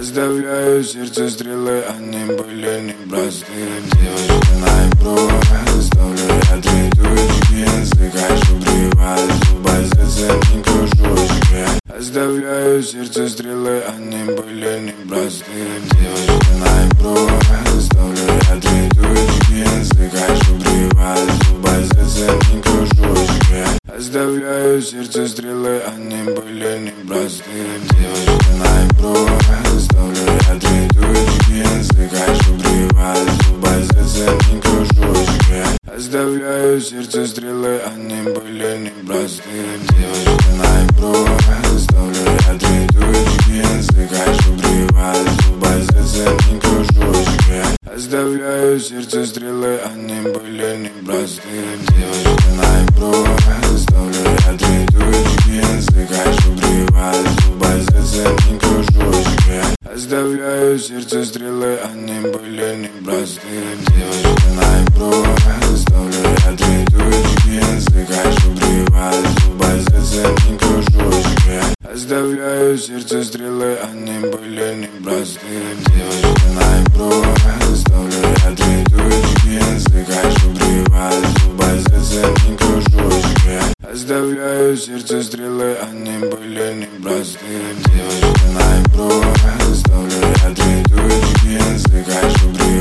Оставляю сердце стрелы, они были непростые. Девочка на ибро, ставлю я 3 точки. Слыхаешь, убриваю зубы, зацепни кружочки. Оставляю сердце стрелы, они были непростые. Девочка на ибро, ставлю я 3 точки. Слыхаешь, убриваю зубы, зацепни кружочки. Оставляю сердце стрелы, они были непростые. Девочка на ибро, ставлю я 3 точки. Слыхаешь, убриваю зубы, зацепни кружочки. Оставляю сердце стрелы, они были непростые. Девочка на ибро, ставлю я 3 точки. Слыхаешь, убриваю зубы, зацепни кружочки. Оставляю сердце стрелы, они были непростые. Девочка на ибро, ставлю я 3 точки. Слыхаешь, убриваю зубы, зацепни кружочки. Оставляю сердце стрелы, они были непростые. Девочка на ибро, ставлю я 3 точки. Слыхаешь, убриваю зубы, зацепни кружочки. Оставляю сердце стрелы, они были непростые. Девочка на ибро, ставлю я 3 точки. Слыхаешь, убриваю зубы, зацепни кружочки. Оставляю сердце стрелы, они были непростые. Девочка на ибро, ставлю я 3 точки. Слыхаешь, убриваю